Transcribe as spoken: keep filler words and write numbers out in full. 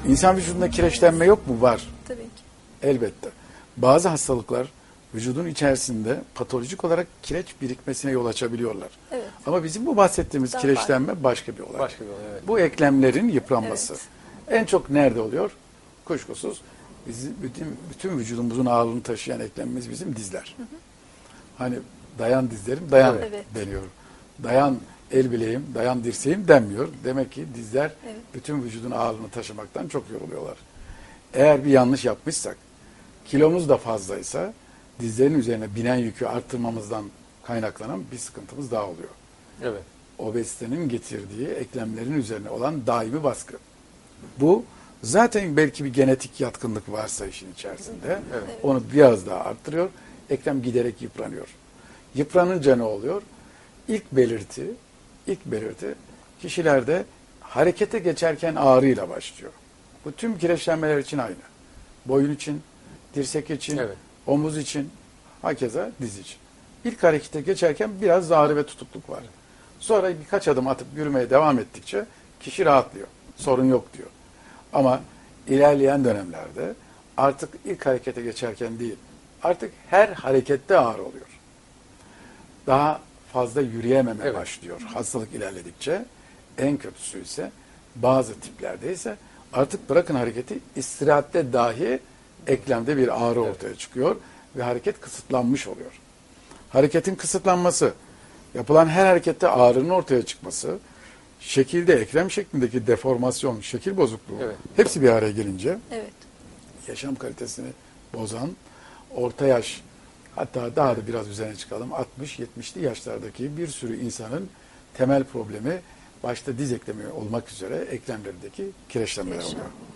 İnsan vücudunda kireçlenme yok mu? Var. Tabii ki. Elbette. Bazı hastalıklar vücudun içerisinde patolojik olarak kireç birikmesine yol açabiliyorlar. Evet. Ama bizim bu bahsettiğimiz Daha kireçlenme farklı. başka bir olay. Başka bir olay, evet. Bu eklemlerin yıpranması. Evet. En çok nerede oluyor? Kuşkusuz bizim bütün, bütün vücudumuzun ağırlığını taşıyan eklemimiz bizim dizler. Hı hı. Hani dayan dizlerim, dayan Evet. deniyor. Dayan el bileğim, dayan dirseğim denmiyor. Demek ki dizler Evet. bütün vücudun ağırlığını taşımaktan çok yoruluyorlar. Eğer bir yanlış yapmışsak, kilomuz da fazlaysa dizlerin üzerine binen yükü arttırmamızdan kaynaklanan bir sıkıntımız daha oluyor. Evet. Obezitenin getirdiği eklemlerin üzerine olan daimi baskı. Bu zaten belki bir genetik yatkınlık varsa işin içerisinde Evet. onu biraz daha arttırıyor. Eklem giderek yıpranıyor. Yıpranınca ne oluyor? İlk belirti, ilk belirti kişilerde harekete geçerken ağrıyla başlıyor. Bu tüm kireçlenmeler için aynı. Boyun için, dirsek için, Evet. omuz için, hakeza diz için. İlk harekete geçerken biraz ağrı ve tutukluk var. Sonra birkaç adım atıp yürümeye devam ettikçe kişi rahatlıyor. Sorun yok diyor. Ama ilerleyen dönemlerde artık ilk harekete geçerken değil, artık her harekette ağrı oluyor. Daha fazla yürüyememe Evet. başlıyor hastalık ilerledikçe. En kötüsü ise bazı tiplerde ise artık bırakın hareketi, istirahatte dahi eklemde bir ağrı Evet. ortaya çıkıyor ve hareket kısıtlanmış oluyor. Hareketin kısıtlanması, yapılan her harekette ağrının ortaya çıkması, şekilde eklem şeklindeki deformasyon, şekil bozukluğu Evet. hepsi bir araya gelince Evet. yaşam kalitesini bozan, orta yaş, hatta daha da biraz üzerine çıkalım, altmış yetmişli yaşlardaki bir sürü insanın temel problemi başta diz eklemi olmak üzere eklemlerindeki kireçlenmeler oluyor.